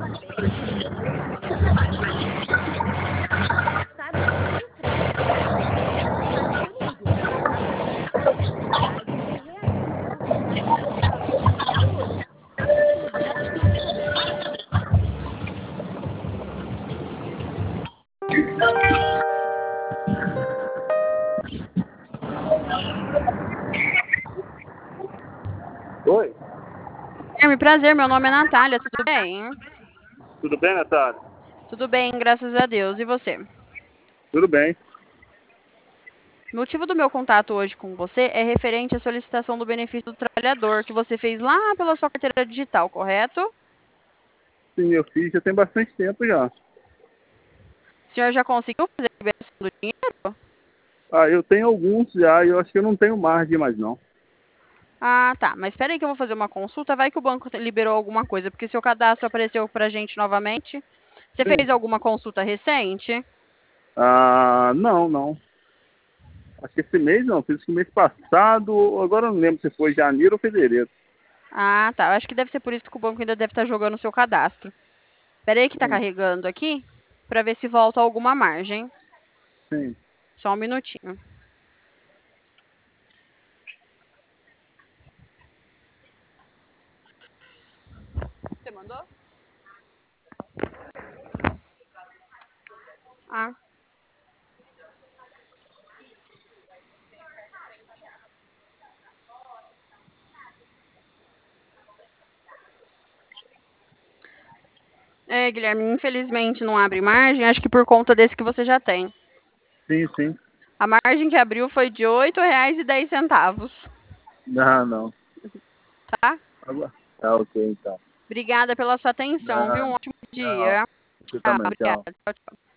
Oi, Prazer, meu nome é Natália, tudo bem? tudo bem, Natália? Tudo bem, graças a Deus. E você? Tudo bem. O motivo do meu contato hoje com você é referente à solicitação do benefício do trabalhador que você fez lá pela sua carteira digital, correto? Sim, eu fiz já tem bastante tempo já. O senhor já conseguiu fazer a liberação do dinheiro? Ah, eu tenho alguns já e eu acho que eu não tenho margem mais não. Ah, tá. Mas espera aí que eu vou fazer uma consulta. Vai que o banco liberou alguma coisa, porque seu cadastro apareceu pra gente novamente. Você Sim. fez alguma consulta recente? Ah, não. Acho que esse mês não, fiz que mês passado, agora eu não lembro se foi janeiro ou fevereiro. Ah, tá. Eu acho que deve ser por isso que o banco ainda deve estar jogando o seu cadastro. Espera aí que tá Sim, carregando aqui pra ver se volta alguma margem. sim. Só um minutinho. Você mandou? Ah. É, Guilherme, infelizmente não abre margem, acho que por conta desse que você já tem. Sim. A margem que abriu foi de R$ 8,10, Não. tá? Tá ok, então. Obrigada pela sua atenção, viu? Não, Um ótimo não. dia. Você Tchau, também, obrigada. tchau. Tchau, tchau.